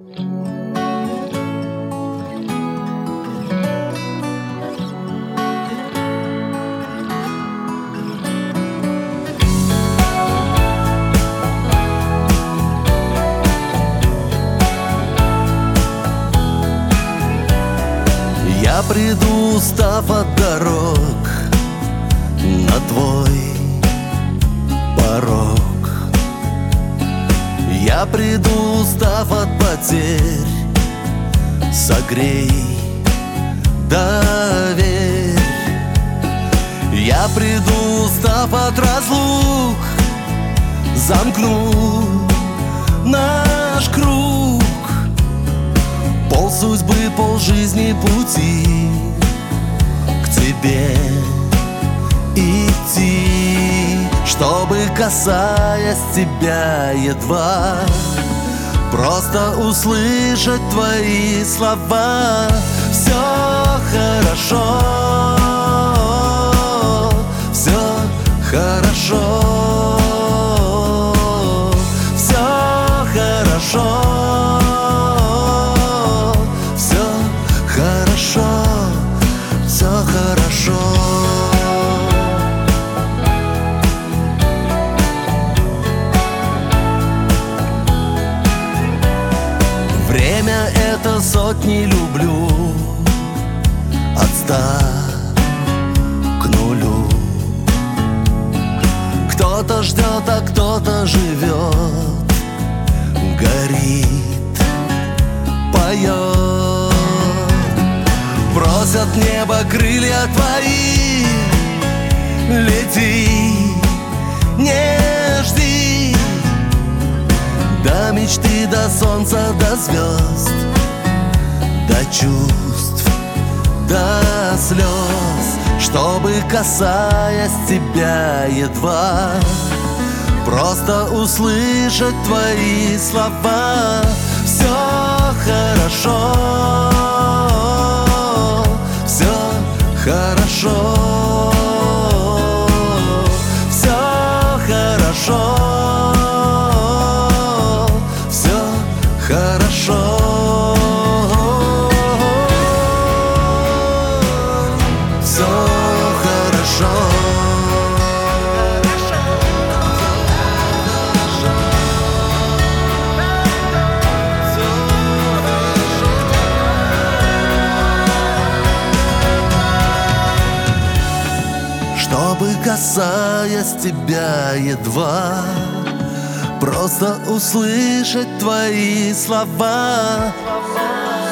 Я приду, устав от дорог, на твой порог. Я приду, устав от потерь, согрей, доверь. Я приду, устав от разлук, замкну наш круг. Пол судьбы, пол жизни пути к тебе идти, чтобы, касаясь тебя едва, просто услышать твои слова. Все хорошо, все хорошо, все хорошо. Все хорошо. Время — это сотни люблю, от 100 к 0. Кто-то ждет, а кто-то живет, горит, поет. Просят небо крылья твои, лети, не жди. До мечты, до солнца, до звезд, до чувств, до слез, чтобы, касаясь тебя едва, просто услышать твои слова. Все хорошо, все хорошо, все хорошо, все хорошо, все хорошо. Чтобы, касаясь тебя едва, просто услышать твои слова.